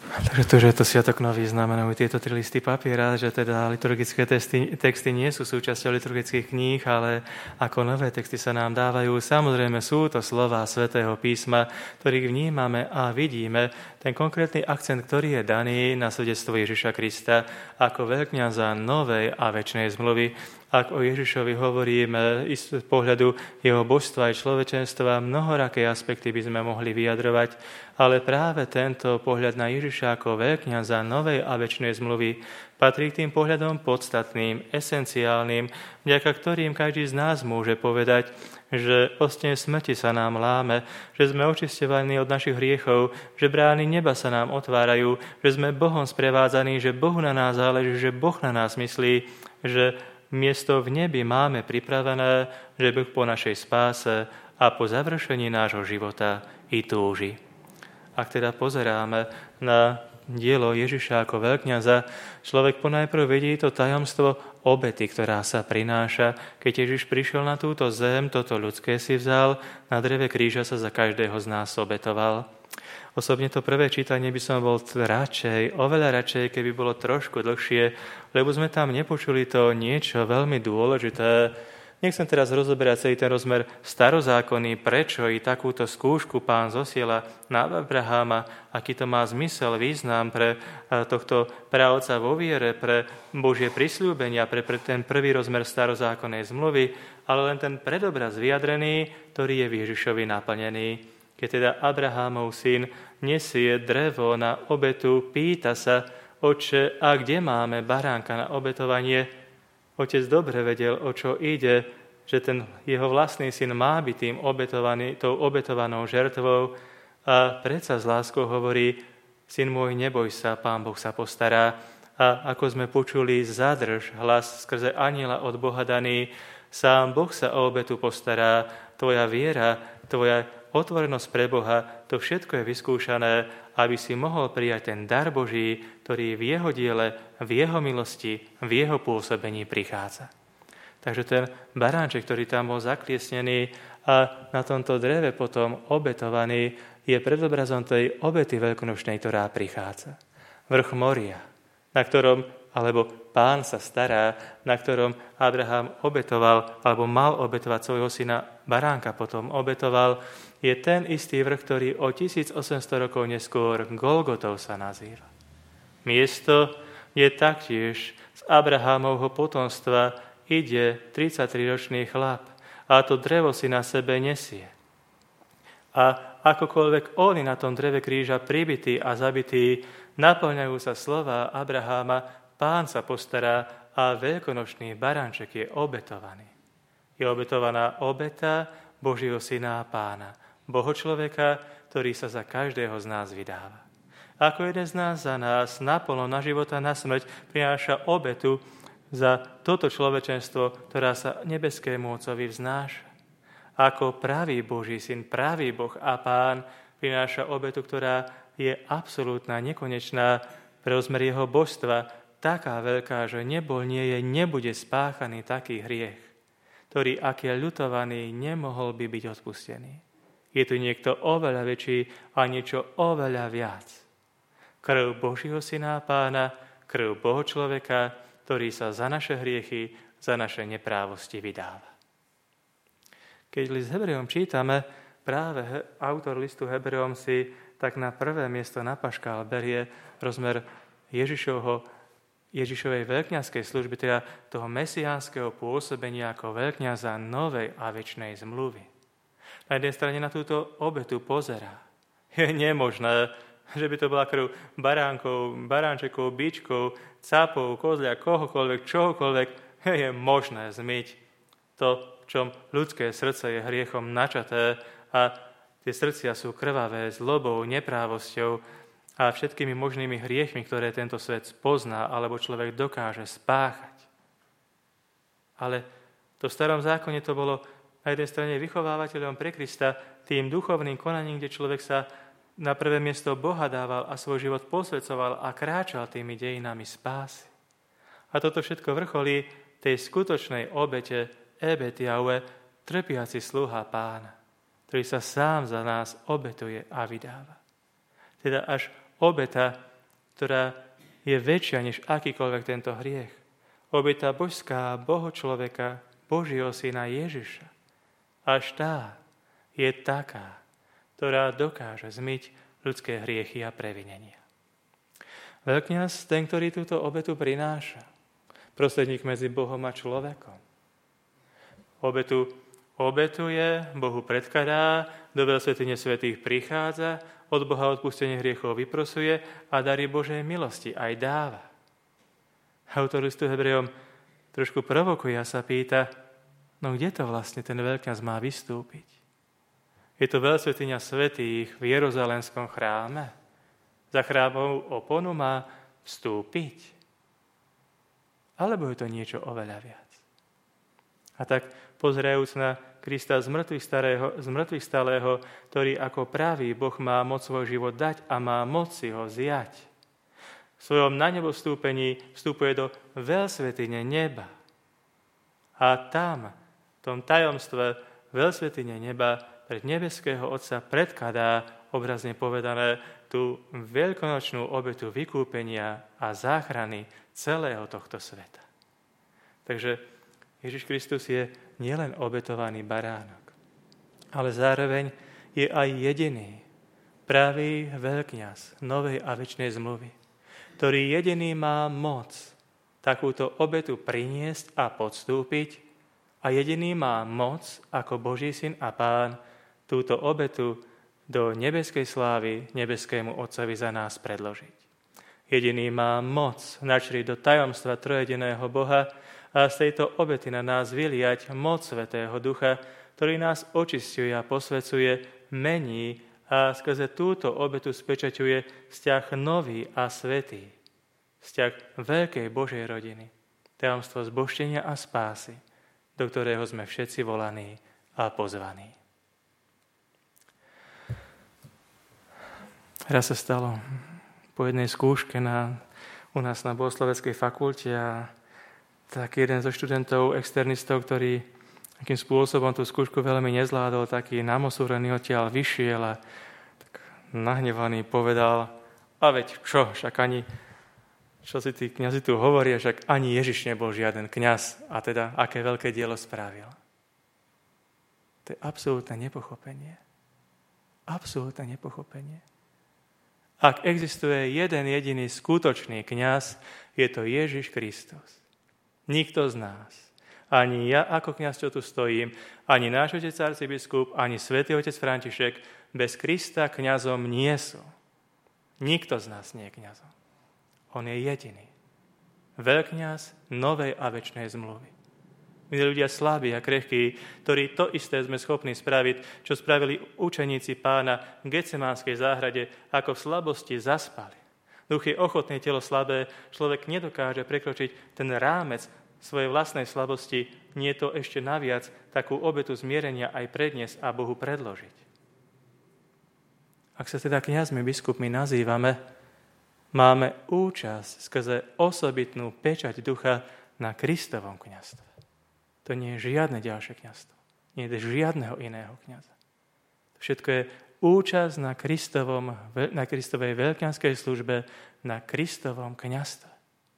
Takže to, že to Sviatok Nový znamenajú tieto 3 listy papiera, že teda liturgické texty nie sú súčasťou liturgických kníh, ale ako nové texty sa nám dávajú. Samozrejme sú to slová Svätého písma, ktorých vnímame a vidíme ten konkrétny akcent, ktorý je daný na svedectvo Ježiša Krista ako veľkňaza novej a večnej zmluvy. Ak o Ježišovi hovoríme z pohľadu jeho božstva aj človečenstva, mnohoraké aspekty by sme mohli vyjadrovať, ale práve tento pohľad na Ježiša ako veľkňaza novej a večnej zmluvy patrí k tým pohľadom podstatným, esenciálnym, vďaka ktorým každý z nás môže povedať, že osteň smrti sa nám láme, že sme očisťovaní od našich hriechov, že brány neba sa nám otvárajú, že sme Bohom sprevádzaní, že Bohu na nás záleží, že Boh na nás myslí, že miesto v nebi máme pripravené, že Boh po našej spáse a po završení nášho života i túži. Ak teda pozeráme na dielo Ježiša ako veľkňaza, človek ponajprv vidí to tajomstvo obety, ktorá sa prináša. Keď Ježiš prišiel na túto zem, toto ľudské si vzal, na dreve kríža sa za každého z nás obetoval. Osobne to prvé čítanie by som bol oveľa radšej, keby bolo trošku dlhšie, lebo sme tam nepočuli to niečo veľmi dôležité. Nechcem teraz rozoberať celý ten rozmer starozákonný, prečo i takúto skúšku Pán zosiela na Abraháma, aký to má zmysel, význam pre tohto právca vo viere, pre Božie prisľúbenia, pre ten prvý rozmer starozákonnej zmluvy, ale len ten predobraz vyjadrený, ktorý je v Ježišovi naplnený. Keď teda Abrahámov syn nesie drevo na obetu, pýta sa, Otče, a kde máme baránka na obetovanie? Otec dobre vedel, o čo ide, že ten jeho vlastný syn má byť tou obetovanou žertvou a predsa s láskou hovorí, syn môj, neboj sa, Pán Boh sa postará. A ako sme počuli, zadrž hlas skrze anjela od Boha daný, sám Boh sa o obetu postará, tvoja viera, tvoja otvorenosť pre Boha, to všetko je vyskúšané, aby si mohol prijať ten dar Boží, ktorý v jeho diele, v jeho milosti, v jeho pôsobení prichádza. Takže ten baránček, ktorý tam bol zakliesnený a na tomto dreve potom obetovaný, je predobrazom tej obety veľkonočnej, ktorá prichádza. Vrch Moria, na ktorom, alebo Pán sa stará, na ktorom Abraham obetoval, alebo mal obetovať svojho syna baránka, potom obetoval, je ten istý vrch, ktorý o 1800 rokov neskôr Golgotou sa nazýva. Miesto je taktiež z Abrahámovho potomstva ide 33-ročný chlap a to drevo si na sebe nesie. A akokoľvek oni na tom dreve kríža pribití a zabití, naplňajú sa slová Abraháma, Pán sa postará a veľkonočný baránček je obetovaný. Je obetovaná obeta Božieho syna a Pána, Bohočloveka, ktorý sa za každého z nás vydáva. Ako jeden z nás za nás naplno na život a na smrť prináša obetu za toto človečenstvo, ktorá sa nebeskému Otcovi vznáša. Ako pravý Boží syn, pravý Boh a Pán prináša obetu, ktorá je absolútna, nekonečná pre rozmer jeho božstva, taká veľká, že nebol, nie je, nebude spáchaný taký hriech, ktorý, ak je ľutovaný, nemohol by byť odpustený. Je tu niekto oveľa väčší a niečo oveľa viac. Krv Božího syna a Pána, krv Boho človeka, ktorý sa za naše hriechy, za naše neprávosti vydáva. Keď list Hebrejom čítame, práve autor listu Hebrejom si tak na prvé miesto na paškál berie rozmer Ježišovej veľkňazskej služby, teda toho mesiánskeho pôsobenia ako veľkňaza novej a večnej zmluvy. Na jednej strane na túto obetu pozerá. Je nemožné, že by to bola krv baránkov, baránčekov, bičkov, cápov, kozlia, kohokoľvek, čohokoľvek. Je možné zmyť to, v čom ľudské srdce je hriechom načaté a tie srdcia sú krvavé zlobou, neprávosťou a všetkými možnými hriechmi, ktoré tento svet pozná alebo človek dokáže spáchať. Ale to v starom zákone to bolo na jednej strane vychovávateľom pre Krista, tým duchovným konaním, kde človek sa na prvé miesto Boha dával a svoj život posvedcoval a kráčal tými dejinami spásy. A toto všetko vrcholí tej skutočnej obete Ebet Jahve, trpiaci sluha Pána, ktorý sa sám za nás obetuje a vydáva. Teda až obeta ktorá je väčšia než akýkoľvek tento hriech. Obeta božská Boho človeka, Božieho syna Ježiša. Až tá je taká, ktorá dokáže zmyť ľudské hriechy a previnenia. Veľkňaz, ten, ktorý túto obetu prináša, prostredník medzi Bohom a človekom. Obetu obetuje, Bohu predkladá, do veľsvätyne svätých prichádza, od Boha odpustenie hriechov vyprosuje a dary Božej milosti aj dáva. Autor listu Hebrejom trošku provokuje a sa pýta, no kde to vlastne ten veľkňaz má vystúpiť? Je to veľsvätyňa svätých v Jeruzalémskom chráme? Za chrámovú oponu má vstúpiť? Alebo je to niečo oveľa viac? A tak pozerajúc na Krista z mŕtvych stalého, ktorý ako pravý Boh má moc svoj život dať a má moc si ho zjať. V svojom na nebo vstúpení vstupuje do veľsvätyne neba. A tam, v tom tajomstve veľsvätyne neba, pred nebeského Otca predkladá, obrazne povedané, tú veľkonočnú obetu vykúpenia a záchrany celého tohto sveta. Takže Ježiš Kristus je nielen obetovaný baránok, ale zároveň je aj jediný pravý veľkňaz novej a večnej zmluvy, ktorý jediný má moc takúto obetu priniesť a podstúpiť a jediný má moc ako Boží syn a Pán túto obetu do nebeskej slávy nebeskému Otcovi za nás predložiť. Jediný má moc načriť do tajomstva trojjediného Boha a z tejto obety na nás vyliať moc Svätého Ducha, ktorý nás očisťuje a posvecuje, mení a skrze túto obetu spečaťuje vzťah nový a svätý, vzťah veľkej Božej rodiny, tajomstvo zbožtenia a spásy, do ktorého sme všetci volaní a pozvaní. Raz sa stalo po jednej skúške u nás na bohosloveckej fakulte a tak jeden zo študentov, externistov, ktorý akým spôsobom tú skúšku veľmi nezvládol, taký namosúrený odtiaľ vyšiel a tak nahnevaný povedal, a veď čo si tí kňazi tu hovoria, však ani Ježiš nebol žiaden kňaz a teda aké veľké dielo spravil. To je absolútne nepochopenie. Absolútne nepochopenie. Ak existuje jeden jediný skutočný kňaz, je to Ježiš Kristus. Nikto z nás, ani ja ako kňaz, čo tu stojím, ani náš otec arcibiskup, ani svätý otec František bez Krista kňazom nie sú. Nikto z nás nie je kňazom. On je jediný. Veľkňaz novej a večnej zmluvy. My ľudia slabí a krehkí, ktorí to isté sme schopní spraviť, čo spravili učeníci Pána v Getsemánskej záhrade, ako v slabosti zaspali. Duch je ochotný, telo slabé, človek nedokáže prekročiť ten rámec svojej vlastnej slabosti, nie to ešte naviac takú obetu zmierenia aj predniesť a Bohu predložiť. Ak sa teda kňazmi, biskupmi nazývame, máme účasť skrze osobitnú pečať ducha na Kristovom kňazstve. To nie je žiadne ďalšie kňazstvo. Nie je žiadneho iného kňaza. Všetko je účasť na Kristovej veľkňazskej službe, na Kristovom kňazstve.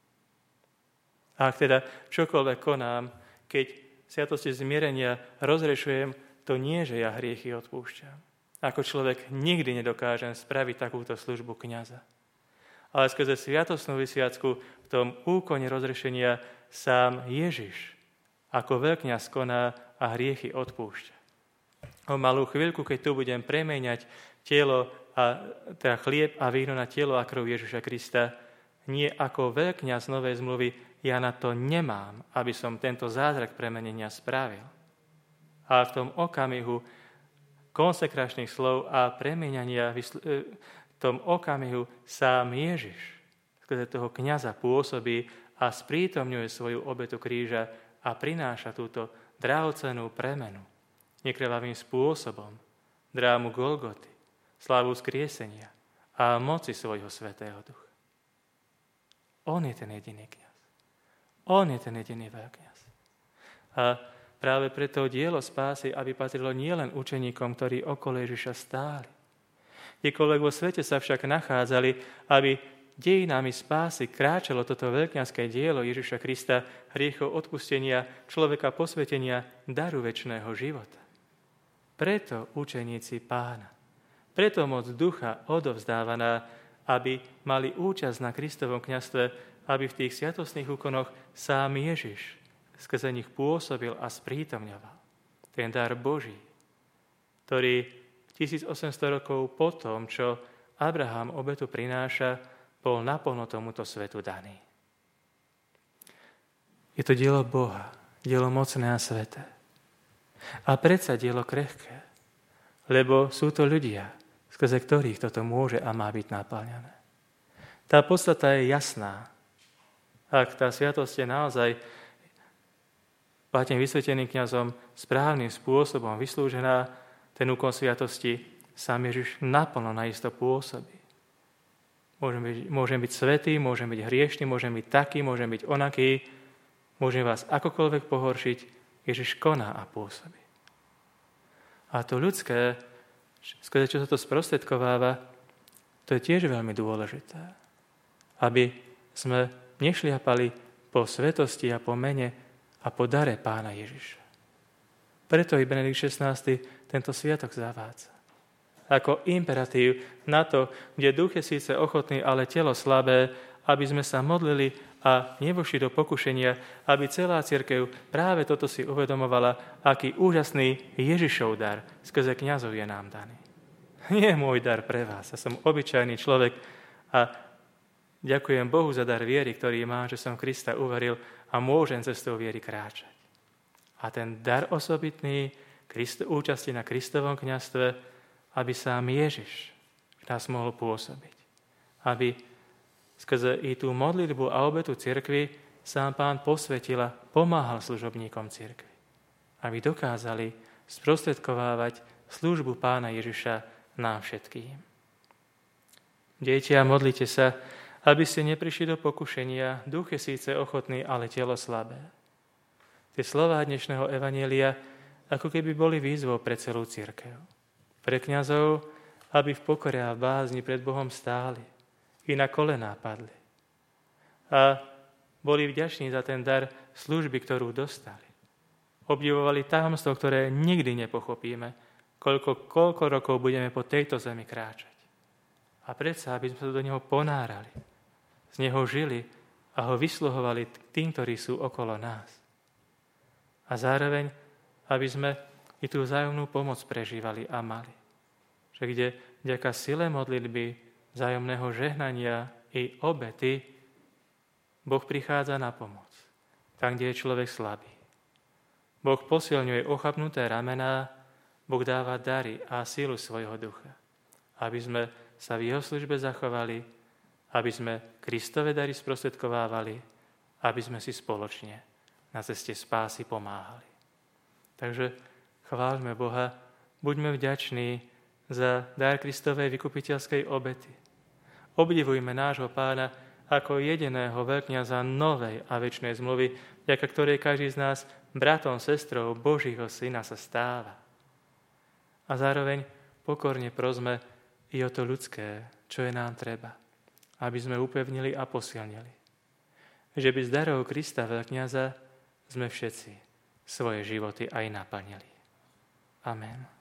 A ak teda čokoľvek konám, keď sviatosti zmierenia rozrešujem, to nie, že ja hriechy odpúšťam. Ako človek nikdy nedokážem spraviť takúto službu kňaza. Ale skrze sviatostnú vysviacku v tom úkone rozrešenia sám Ježiš ako veľkňaz koná a hriechy odpúšťa. O malú chvíľku, keď tu budem premeniať telo a teda chlieb a víno na telo a krv Ježiša Krista, nie ako veľkňaz novej zmluvy, ja na to nemám, aby som tento zázrak premenenia spravil. A v tom okamihu konsekračných slov a premeniania v tom okamihu sám Ježiš skrze toho kňaza pôsobí a sprítomňuje svoju obetu kríža a prináša túto drahocennú premenu nekrvavým spôsobom, drámu Golgoty, slávu skriesenia a moci svojho Svätého Ducha. On je ten jediný kňaz. On je ten jediný veľkňaz. A práve preto dielo spásy, aby patrilo nielen učeníkom, ktorí okolo Ježiša stáli. Kdekoľvek vo svete sa však nachádzali, aby dejinami spásy kráčalo toto veľkňazské dielo Ježiša Krista, hriechov odpustenia, človeka posvetenia, daru večného života. Preto učeníci Pána, preto moc ducha odovzdávaná, aby mali účasť na Kristovom kňazstve, aby v tých sviatostných úkonoch sám Ježiš skrze nich pôsobil a sprítomňoval. Ten dar Boží, ktorý 1800 rokov po tom, čo Abraham obetu prináša, bol naplno tomuto svetu daný. Je to dielo Boha, dielo mocné a sveté. A predsa dielo krehké, lebo sú to ľudia, skrze ktorých toto môže a má byť naplňané. Tá podstata je jasná. Ak tá sviatosť je naozaj platne vysveteným kňazom správnym spôsobom vyslúžená, ten úkon sviatosti sám Ježiš naplno naisto pôsobí. Môžem byť svätý, môžem byť hriešný, môžem byť taký, môžem byť onaký, môžem vás akokoľvek pohoršiť, Ježiš koná a pôsobí. A to ľudské, skrze čo sa to sprostredkováva, to je tiež veľmi dôležité. Aby sme nešliapali po svetosti a po mene a po dare Pána Ježiša. Preto i Benedikt XVI tento sviatok zavádza. Ako imperatív na to, kde duch je síce ochotný, ale telo slabé, aby sme sa modlili a nevošli do pokušenia, aby celá cirkev práve toto si uvedomovala, aký úžasný Ježišov dar skrze kňazov je nám daný. Nie je môj dar pre vás, ja som obyčajný človek a ďakujem Bohu za dar viery, ktorý mám, že som Krista uveril a môžem cestou viery kráčať. A ten dar osobitný účasti na Kristovom kňazstve, aby sám Ježiš nás mohol pôsobiť. Aby skrze i tú modlitbu a obetu cirkvi sám Pán posvetil a pomáhal služobníkom cirkvi. Aby dokázali sprostredkovávať službu Pána Ježiša nám všetkým. Deti, a modlite sa, aby ste neprišli do pokušenia, duch je síce ochotný, ale telo slabé. Tie slová dnešného evanjelia ako keby boli výzvou pre celú cirkev. Pre kňazov, aby v pokore a bázni pred Bohom stáli i na kolená padli. A boli vďační za ten dar služby, ktorú dostali. Obdivovali tajomstvo, ktoré nikdy nepochopíme, koľko rokov budeme po tejto zemi kráčať. A predsa, aby sme sa do neho ponárali, z neho žili a ho vysluhovali tým, ktorí sú okolo nás. A zároveň, aby sme i tú vzájomnú pomoc prežívali a mali. Že kde vďaka sile modlitby, vzájomného žehnania i obety Boh prichádza na pomoc. Tam, kde je človek slabý. Boh posilňuje ochabnuté ramená, Boh dáva dary a sílu svojho ducha. Aby sme sa v jeho službe zachovali, aby sme Kristove dary sprostredkovávali, aby sme si spoločne na ceste spásy pomáhali. Takže chváľme Boha, buďme vďační za dar Kristovej vykupiteľskej obety. Obdivujme nášho Pána ako jediného veľkňaza novej a večnej zmluvy, vďaka ktorej každý z nás bratom, sestrou Božího Syna sa stáva. A zároveň pokorne prosme i o to ľudské, čo je nám treba, aby sme upevnili a posilnili. Že by z darov Krista veľkňaza sme všetci svoje životy aj naplnili. Amen.